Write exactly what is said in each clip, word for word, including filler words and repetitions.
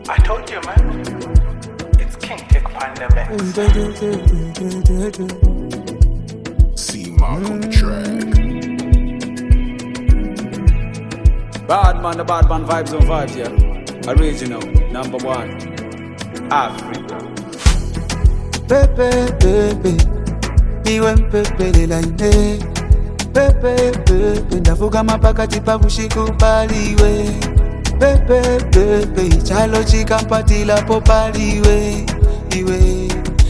I told you, man. It's King Tech Pandemic. See Mark on the track. Bad man, the bad man vibes on vibes, yeah. Original, number one. Africa. Pepe, pepe, iwe mpepele la ine. Pepe, pepe, ndavuga mapakati pa kushikupaliwe. Pepe, pepe, chalo chikampatila popaliwe. Iwe,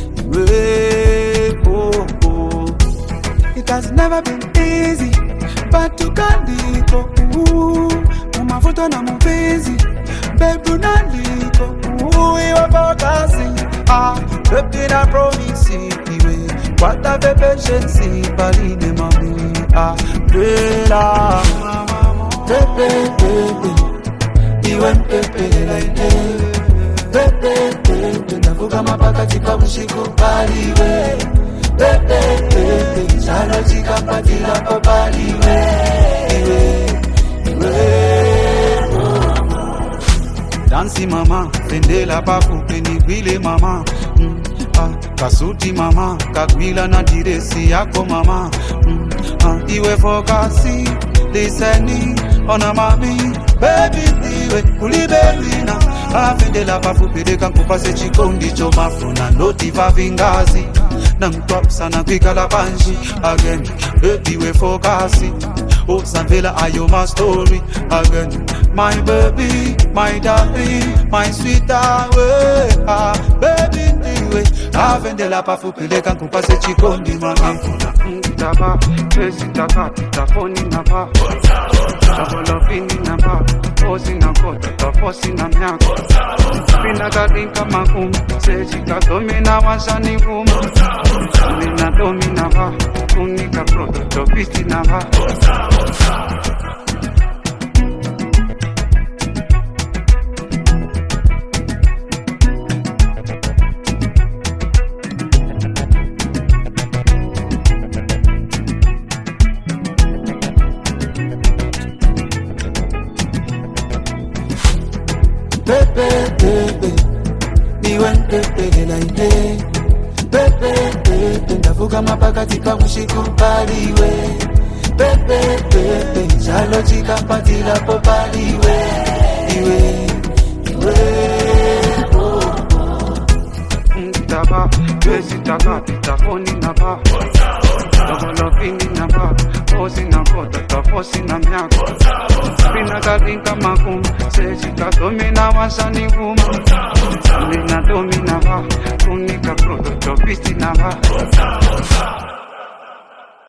iwe, oh, oh. It has never been easy, but to kandiko, ooh. Umafuto na mpenzi, babe unandiko, ooh. Iwe focusing, ah, babe na promise, iwe. What a patience, baline mami, ah, bela. Pepe, pepe. Iwe mpepele la ine. Pepe, pepe, ndavuga mapakati pa kushikupaliwe. Pepe, pepe, chalo chikampatila popaliwe. Iwe, iwe, oh. Dansi mama, fendela pakupe nigwile mama. mm, ah, Kasuti mama, kagwila na diresi yako mama. mm, ah, Iwe fokasi, listening, ona mami. Baby ndiwe kulibelina afendela pafupeleka nkupase chikondi chomafuna notiva vingazi na mtwap sana kwikala panji again. Baby we focusing usamvela ayo my story again. My baby, my darling, my sweet away. Ah, baby ndiwe afendela pafupeleka nkupase chikondi mamafuna mtaba esitaka tafoni napa Tabolofini na ba, posi na kota, taposi na mnyako. Pina katinka makum, sejika domi na wasani kuma. Mina domi na ba, unika proto, topiti na ba. Pepe, pepe, niwe mpepele la ine. Pepe, pepe, ndavuga mapakati pa kushikupaliwe. Pepe, pepe, chalo chikampatila popaliwe. Iwe, iwe, oh, oh. Mtaba, esitaka, tafoni na ba. Tabolofini na ba, posi na kota, taposi na mnyako. Pina katinka makum, sejika domi na wasani kuma. Mina domi na ba, unika proto, topiti na ba.